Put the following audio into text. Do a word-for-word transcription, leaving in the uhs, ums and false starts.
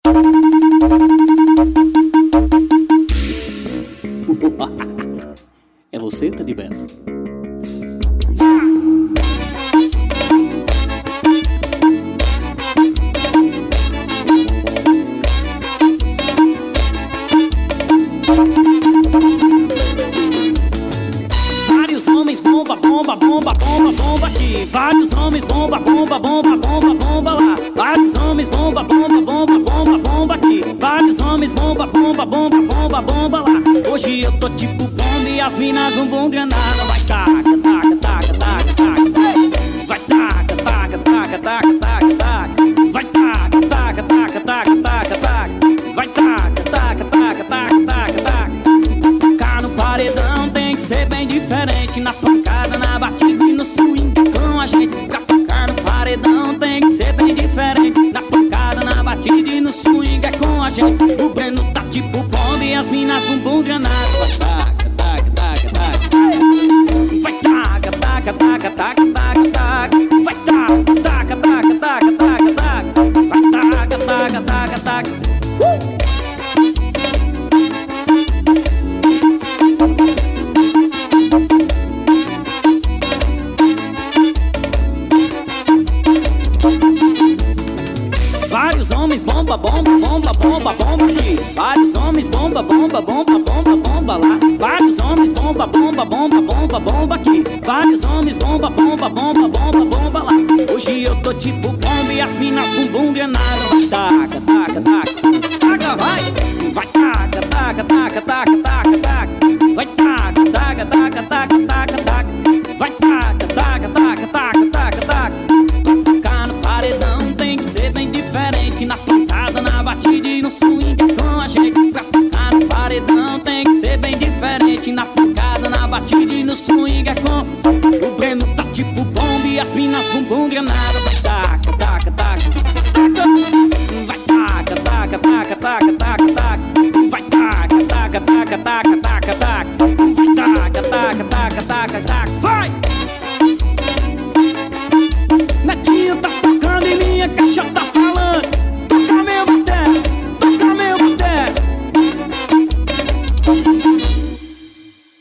É você, Teddy Bass? Vários homens bomba, bomba, bomba, bomba, bomba aqui. Vários homens bomba, bomba, bomba, bomba, bomba lá. Vários homens bomba, bomba, bomba, bomba, bomba aqui. Vários homens bomba, bomba, bomba, bomba, bomba lá. Hoje eu tô tipo bomba e as minas vão bom granada. Vai taca, taca, taca, taca, taca. Vai taca, taca, taca, taca, taca, taca. Vai taca, taca, taca, taca, taca, taca. Vai taca, taca, taca, taca, taca, taca. Tocar no paredão tem que ser bem diferente. Na pancada, na batida e no swing com a gente. Pra tocar no paredão tem que ser bem diferente. Na pancada, na batida e no swing é com a gente. O Breno tá tipo bomba e as minas bumbum granada. Vai taca, taca, taca, taca. Vai taca, taca, taca, taca, taca, taca. Vai taca, taca, taca, taca, taca, taca. Vai taca, taca, taca, taca. Uh! Vários homens bomba, bomba, bomba, bomba, bomba aqui. Vários homens bomba, bomba, bomba, bomba, bomba lá. Vários homens bomba, bomba, bomba, bomba, bomba aqui. Vários homens bomba, bomba, bomba, bomba, bomba lá. Hoje eu tô tipo bomba e as minas bumbum granada. Vai taca, taca, taca, taca, vai. Vai taca, taca, taca, taca, taca, taca. Vai taca, taca, taca, taca, taca, taca. Vai taca, taca, taca, taca, taca, taca. Tocar no paredão tem que ser bem diferente. Na pancada, na batida e no swing é com a gente. Pra tocar no paredão tem que ser bem diferente. Na pancada, na batida e no swing é com. O Breno tá tipo bomba e as minas bumbum granada. Vai taca, taca, taca, taca. Vai taca, taca, taca, taca, taca, taca. Vai taca, taca, taca, taca, taca, taca.